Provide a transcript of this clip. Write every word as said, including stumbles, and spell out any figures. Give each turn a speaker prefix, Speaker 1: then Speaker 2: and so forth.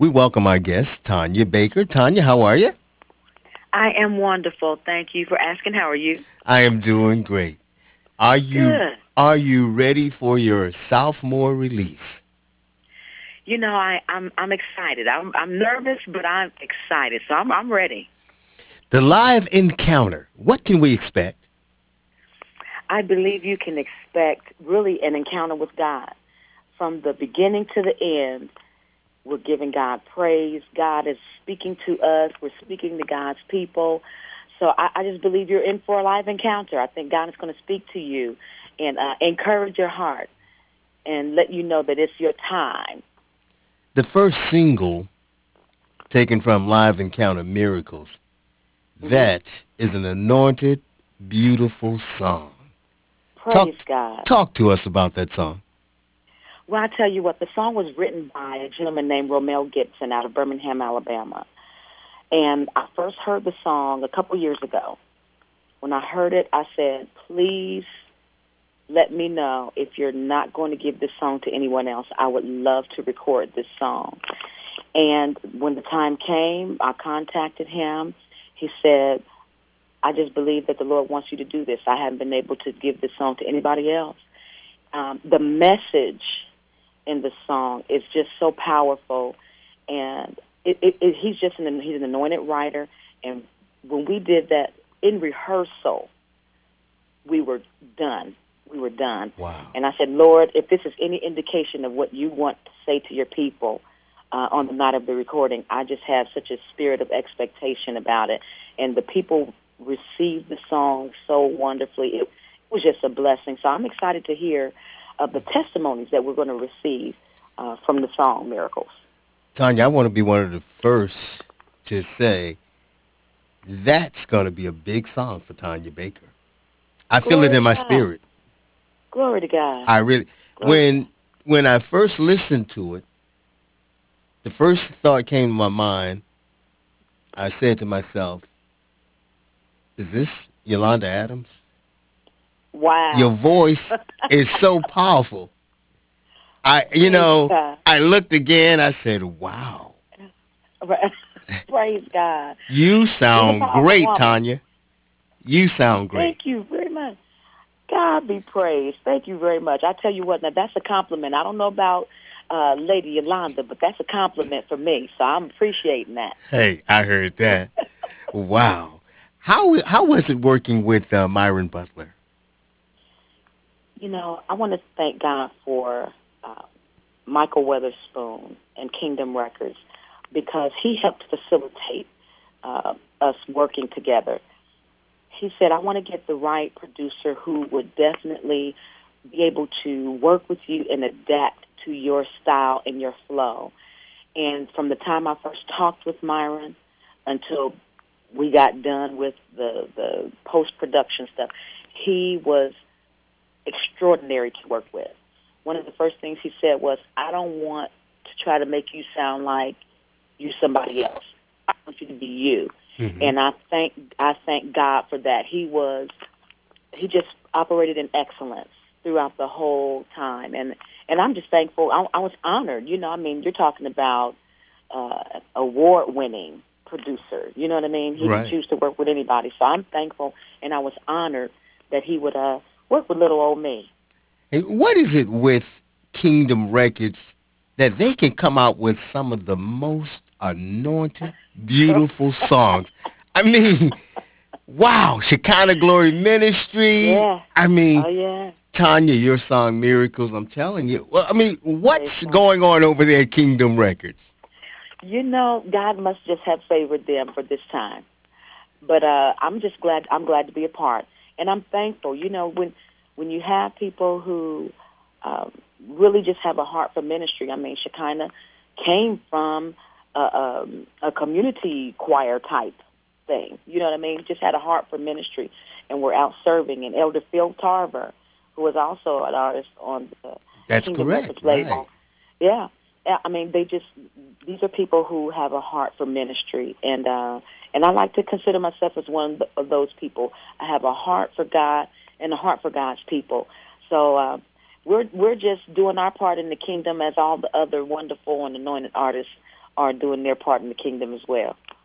Speaker 1: We welcome our guest, Tanya Baker. Tanya, how are you?
Speaker 2: I am wonderful. Thank you for asking. How are you?
Speaker 1: I am doing great. Are you
Speaker 2: Good.
Speaker 1: are you ready for your sophomore release?
Speaker 2: You know, I, I'm I'm excited. I'm I'm nervous, but I'm excited. So I'm I'm ready.
Speaker 1: The live encounter. What can we expect?
Speaker 2: I believe you can expect really an encounter with God. From the beginning to the end, we're giving God praise. God is speaking to us. We're speaking to God's people. So I, I just believe you're in for a live encounter. I think God is going to speak to you and uh, encourage your heart and let you know that it's your time.
Speaker 1: The first single taken from Live Encounter Miracles.
Speaker 2: Hmm.
Speaker 1: That is an anointed, beautiful song.
Speaker 2: Praise
Speaker 1: Talk
Speaker 2: God.
Speaker 1: talk to us about that song.
Speaker 2: Well, I tell you what, the song was written by a gentleman named Romel Gibson out of Birmingham, Alabama. And I first heard the song a couple years ago. When I heard it, I said, please let me know if you're not going to give this song to anyone else. I would love to record this song. And when the time came, I contacted him. He said, I just believe that the Lord wants you to do this. I haven't been able to give this song to anybody else. Um, the message in the song is just so powerful, and it, it, it, he's just an he's an anointed writer. And when we did that in rehearsal, we were done. We were done.
Speaker 1: Wow.
Speaker 2: And I said, Lord, if this is any indication of what you want to say to your people uh, on the night of the recording, I just have such a spirit of expectation about it. And the people received the song so wonderfully. It was just a blessing. So I'm excited to hear of the testimonies that we're going to receive uh, from the song Miracles.
Speaker 1: Tanya, I want to be one of the first to say that's going to be a big song for Tanya Baker. I feel it
Speaker 2: Glory
Speaker 1: in
Speaker 2: to
Speaker 1: my
Speaker 2: God.
Speaker 1: spirit.
Speaker 2: Glory to God.
Speaker 1: I really
Speaker 2: Glory to God.
Speaker 1: when when I first listened to it, the first thought came to my mind. I said to myself, "Is this Yolanda Adams? Your
Speaker 2: Wow.
Speaker 1: voice is so powerful." I, you
Speaker 2: Praise
Speaker 1: know,
Speaker 2: God.
Speaker 1: I looked again. I said, "Wow,
Speaker 2: Praise God.
Speaker 1: you
Speaker 2: She's a
Speaker 1: sound
Speaker 2: powerful
Speaker 1: great,
Speaker 2: woman.
Speaker 1: Tanya. You sound great."
Speaker 2: Thank you very much. God be praised. Thank you very much. I tell you what, now that's a compliment. I don't know about uh, Lady Yolanda, but that's a compliment for me. So I'm appreciating that.
Speaker 1: Hey, I heard that. Wow. How how was it working with uh, Myron Butler?
Speaker 2: You know, I want to thank God for uh, Michael Weatherspoon and Kingdom Records because he helped facilitate uh, us working together. He said, I want to get the right producer who would definitely be able to work with you and adapt to your style and your flow. And from the time I first talked with Myron until we got done with the, the post-production stuff, he was extraordinary to work with. One of the first things he said was, I don't want to try to make you sound like you somebody else. I want you to be you.
Speaker 1: Hmm.
Speaker 2: And I thank I thank God for that. He was he just operated in excellence throughout the whole time, and and I'm just thankful. I, I was honored. You know, I mean, you're talking about uh, award winning producer. You know what I mean? He can
Speaker 1: Right.
Speaker 2: choose to work with anybody. So I'm thankful, and I was honored that he would uh, work with little old me.
Speaker 1: And what is it with Kingdom Records that they can come out with some of the most anointed, beautiful songs? I mean, wow, Shekinah Glory Ministry.
Speaker 2: Yeah.
Speaker 1: I
Speaker 2: Oh
Speaker 1: mean,
Speaker 2: yeah.
Speaker 1: Tanya, your song Miracles, I'm telling you. Well, I mean,
Speaker 2: Praise
Speaker 1: what's
Speaker 2: God.
Speaker 1: going on over there at Kingdom Records?
Speaker 2: You know, God must just have favored them for this time. But uh, I'm just glad. I'm glad to be a part, and I'm thankful. You know, when when you have people who um, really just have a heart for ministry. I mean, Shekinah came from a, um, a community choir type thing. You know what I mean? Just had a heart for ministry, and we're out serving. And Elder Phil Tarver, who is also an artist on the
Speaker 1: That's
Speaker 2: Kingdom
Speaker 1: correct,
Speaker 2: Records
Speaker 1: right.
Speaker 2: label. Yeah, yeah. I mean, they just these are people who have a heart for ministry, and uh, and I like to consider myself as one of those people. I have a heart for God and a heart for God's people. So uh, we're we're just doing our part in the kingdom as all the other wonderful and anointed artists are doing their part in the kingdom as well.